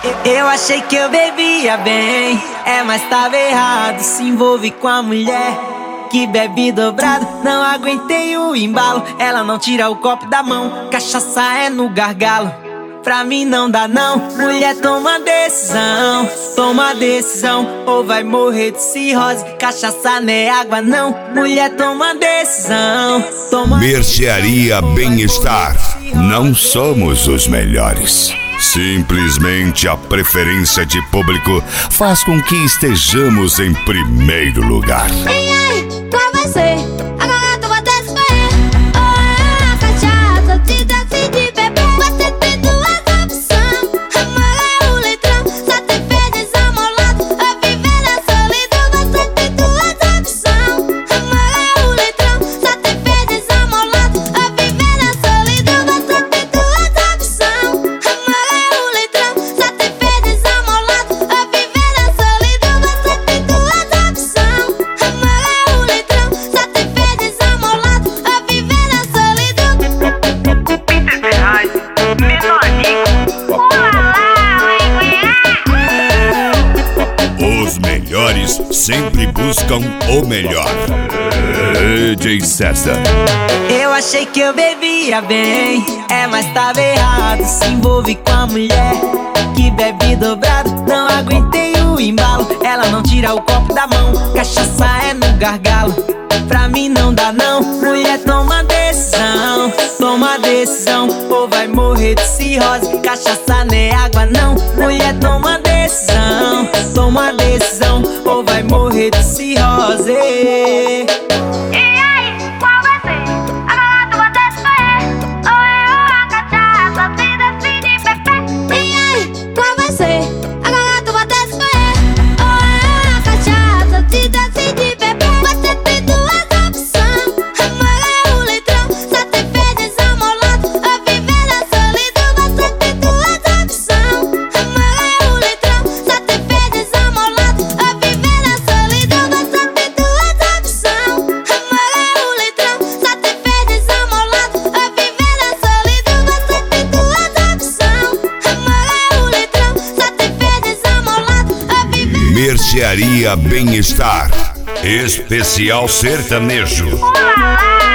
Eu achei que eu bebia bem, mas tava errado. Se envolve com a mulher que bebe dobrado. Não aguentei o embalo, ela não tira o copo da mão. Cachaça é no gargalo, pra mim não dá não. Mulher, toma decisão, ou vai morrer de cirrose. Cachaça não é água não. Mulher, toma decisão. Mercearia Bem-Estar. Não somos os melhores. Simplesmente a preferência de público faz com que estejamos em primeiro lugar. E aí, pra você, agora tu vai ter que escolher. Ou é a cachaça, te decide beber. Você tem duas opções, amor é o litrão. Só te fez desamolado, ou viver na solidão. Você tem duas opções, amor é o litrão. Só te fez desamolado, ou viver na solidão. Você tem duas opções, amor é o litrão. Só te fez desamolado, ou viver na solidão. Você tem duas opções, amor é o litrão. Só te fez desamolado, ou viver na solidão. Os melhores sempre buscam o melhor. DJ César. Eu achei que eu bebia bem, mas tava errado. Se envolve com a mulher que bebe dobrado. Não aguentei o embalo, ela não tira o copo da mão. Cachaça é no gargalo, pra mim não dá não. Mulher, toma decisão, ou vai morrer de cirrose. Cachaça não é água não. Mulher, toma decisão, ou vai morrer de cirrose. E aí, qual vai ser? Agora tu vai ter que escolher. Ou é a cachaça, te decide beber. E aí, qual vai ser? Agora tu vai ter que escolher. Ou é a cachaça, te decide beber. Você tem duas opções, amor é o litrão. Só te fez desamolado, ou viver na solidão. Você tem duas opções, amor é o litrão. Só te fez desamolado, ou viver na solidão. Você tem duas opções, amor é o litrão. Só te fez desamolado, ou viver na solidão. Você tem duas opções, amor é o litrão. Só te fez desamolado, ou viver. Mercearia Bem-Estar. Especial sertanejo. Olá!